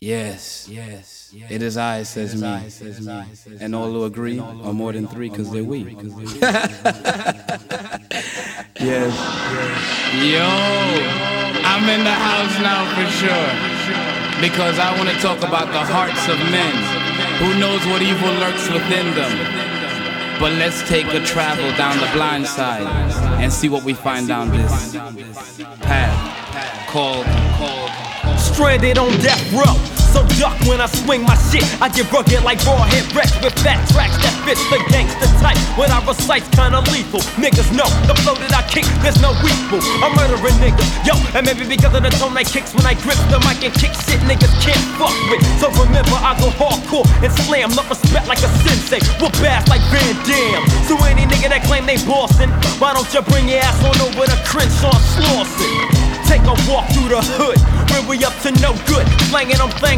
Yes, it is I, says me. And all who agree are more than three, cause they're we. Yes. Yo, I'm in the house now for sure. Because I want to talk about the hearts of men. Who knows what evil lurks within them? But let's take a travel down the blind side and see what we find down this path called stranded on death row. So duck when I swing my shit. I get rugged like raw hip wrecks with fat tracks that fits the gangster type. When I recite's kinda lethal. Niggas know the flow that I kick, there's no equal. I'm murdering niggas, yo, and maybe because of the tone I kicks when I grip the mic and kick shit niggas can't fuck with. So remember, I go hardcore and slam, love respect like a sensei, whoop ass like Van Damme. So any nigga that claim they bossin', why don't you bring your ass on over to Crenshaw Slauson? Take a walk through the hood, where we up to no good, slanging on things